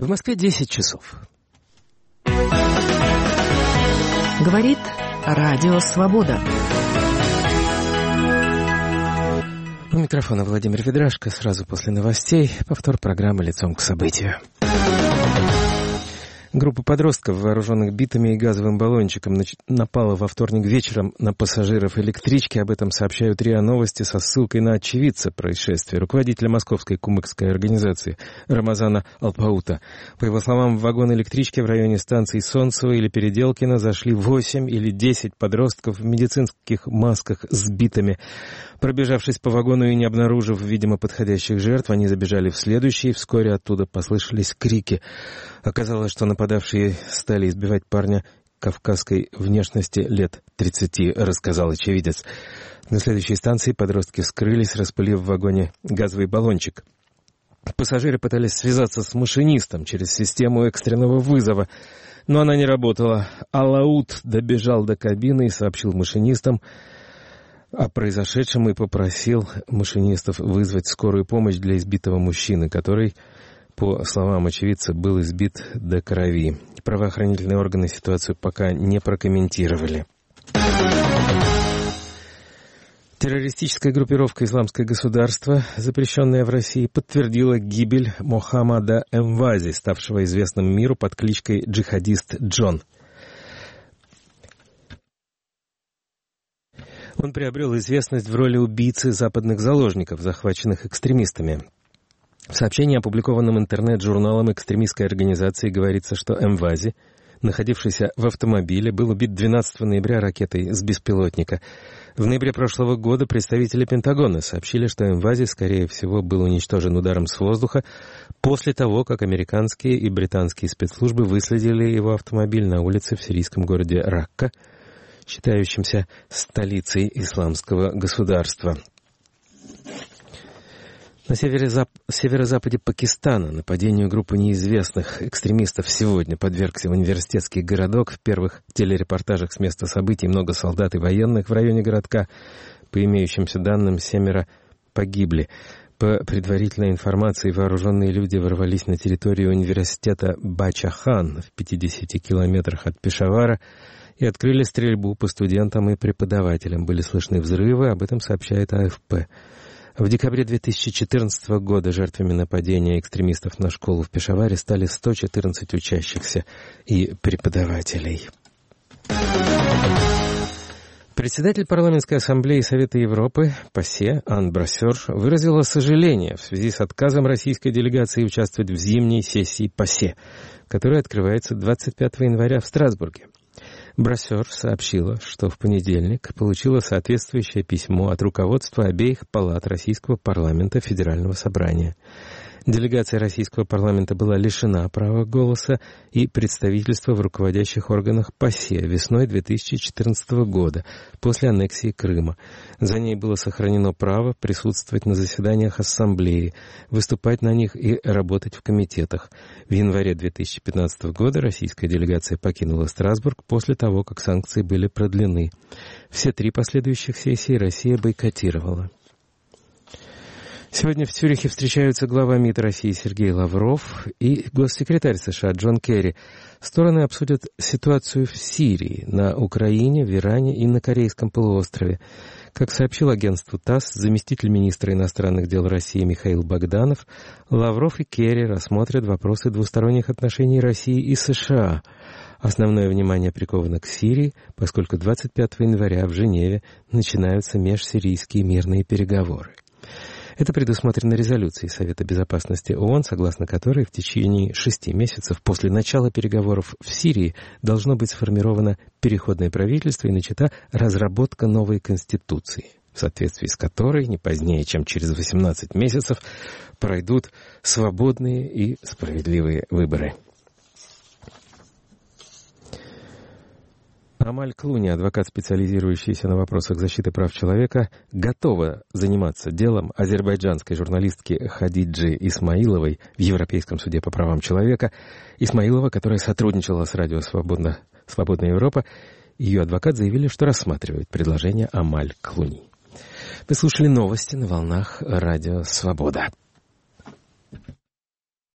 В Москве 10 часов. Говорит Радио Свобода. У микрофона Владимир Ведрашко. Сразу после новостей повтор программы «Лицом к событию». Группа подростков, вооруженных битами и газовым баллончиком, напала во вторник вечером на пассажиров электрички. Об этом сообщают РИА Новости со ссылкой на очевидца происшествия, руководителя Московской кумыкской организации Рамазана Алпаута. По его словам, в вагон электрички в районе станций Солнцево или Переделкино зашли 8 или 10 подростков в медицинских масках с битами. Пробежавшись по вагону и не обнаружив, видимо, подходящих жертв, они забежали в следующий, и вскоре оттуда послышались крики. Оказалось, что нападавшие стали избивать парня кавказской внешности лет 30, рассказал очевидец. На следующей станции подростки скрылись, распылив в вагоне газовый баллончик. Пассажиры пытались связаться с машинистом через систему экстренного вызова, но она не работала. Алаут добежал до кабины и сообщил машинистам о произошедшем и попросил машинистов вызвать скорую помощь для избитого мужчины, который, по словам очевидца, был избит до крови. Правоохранительные органы ситуацию пока не прокомментировали. Террористическая группировка «Исламское государство», запрещенная в России, подтвердила гибель Мохаммада Эмвази, ставшего известным миру под кличкой «Джихадист Джон». Он приобрел известность в роли убийцы западных заложников, захваченных экстремистами. В сообщении, опубликованном интернет-журналом экстремистской организации, говорится, что Эмвази, находившийся в автомобиле, был убит 12 ноября ракетой с беспилотника. В ноябре прошлого года представители Пентагона сообщили, что Эмвази, скорее всего, был уничтожен ударом с воздуха после того, как американские и британские спецслужбы выследили его автомобиль на улице в сирийском городе Ракка, считающимся столицей исламского государства. На северо-западе Пакистана нападению группы неизвестных экстремистов сегодня подвергся университетский городок. В первых телерепортажах с места событий много солдат и военных в районе городка. По имеющимся данным, 7 погибли. По предварительной информации, вооруженные люди ворвались на территорию университета Бачахан в 50 километрах от Пешавара и открыли стрельбу по студентам и преподавателям. Были слышны взрывы, об этом сообщает АФП. В декабре 2014 года жертвами нападения экстремистов на школу в Пешаваре стали 114 учащихся и преподавателей. Председатель парламентской ассамблеи Совета Европы ПАСЕ Ан Брассер выразила сожаление в связи с отказом российской делегации участвовать в зимней сессии ПАСЕ, которая открывается 25 января в Страсбурге. Брассер сообщила, что в понедельник получила соответствующее письмо от руководства обеих палат Российского парламента Федерального собрания. Делегация Российского парламента была лишена права голоса и представительства в руководящих органах ПАСЕ весной 2014 года, после аннексии Крыма. За ней было сохранено право присутствовать на заседаниях Ассамблеи, выступать на них и работать в комитетах. В январе 2015 года российская делегация покинула Страсбург после того, как санкции были продлены. Все 3 последующих сессии Россия бойкотировала. Сегодня в Цюрихе встречаются глава МИД России Сергей Лавров и госсекретарь США Джон Керри. Стороны обсудят ситуацию в Сирии, на Украине, в Иране и на Корейском полуострове. Как сообщил агентству ТАСС заместитель министра иностранных дел России Михаил Богданов, Лавров и Керри рассмотрят вопросы двусторонних отношений России и США. Основное внимание приковано к Сирии, поскольку 25 января в Женеве начинаются межсирийские мирные переговоры. Это предусмотрено резолюцией Совета безопасности ООН, согласно которой в течение 6 месяцев после начала переговоров в Сирии должно быть сформировано переходное правительство и начата разработка новой конституции, в соответствии с которой не позднее, чем через 18 месяцев, пройдут свободные и справедливые выборы. Амаль Клуни, адвокат, специализирующийся на вопросах защиты прав человека, готова заниматься делом азербайджанской журналистки Хадиджи Исмаиловой в Европейском суде по правам человека. Исмаилова, которая сотрудничала с радио «Свободная Европа», ее адвокат заявили, что рассматривают предложение Амаль Клуни. Вы слушали новости на волнах радио «Свобода».